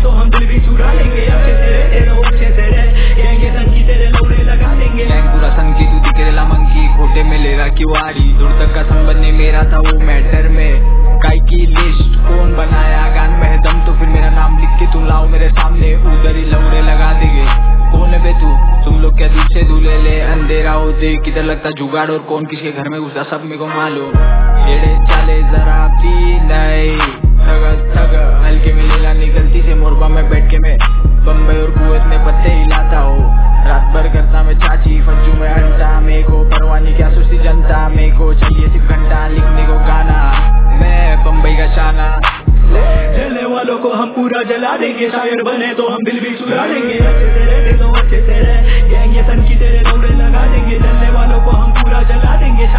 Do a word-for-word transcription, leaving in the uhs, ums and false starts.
तो हम दिल भी चुरा लेंगे। अच्छे से रह तेरे अच्छे से रह, गैंग ये सन की तेरे लौड़े लगा देंगे। गैंग पूरा सन की तू दिखे ला मंकी, खोटे में ले रहा क्यों आड़ी। दूर तक का संबंध नहीं मेरा था वो मैटर में, काई की लिस्ट कौन बनाया। गान में है दम तो फिर मेरा नाम लिख के तुम लाओ मेरे सामने, उधर ही लौड़े लगा देंगे। कौन है बे तू, तुम लोग क्या दिल से दूल्हे ले। अंधेरा होते किधर लगता जुगाड़, और कौन किसके घर में घुसा सब मेरे को मालूम। येड़े चाले जरा भी नहीं, थग थग हल्के में लीला निकलती से मोरबा में बैठ के मैं बम्बई और कुवैत में पत्ते हिलाता हो। रात भर करता मैं चाची फज्जू में अंटा, मेरे को परवानी क्या सोचती जनता। मेरे को चाहिए सिर्फ घंटा लिखने को गाना, मैं बम्बई का शाना। जलने वालों को हम पूरा जला देंगे, शायर बने तो हम दिल भी चुरा लेंगे। अच्छे से रहते तो अच्छे से रह, गैंग ये सन की तेरे लौड़े लगा देंगे। जलने वालों को हम पूरा जला देंगे,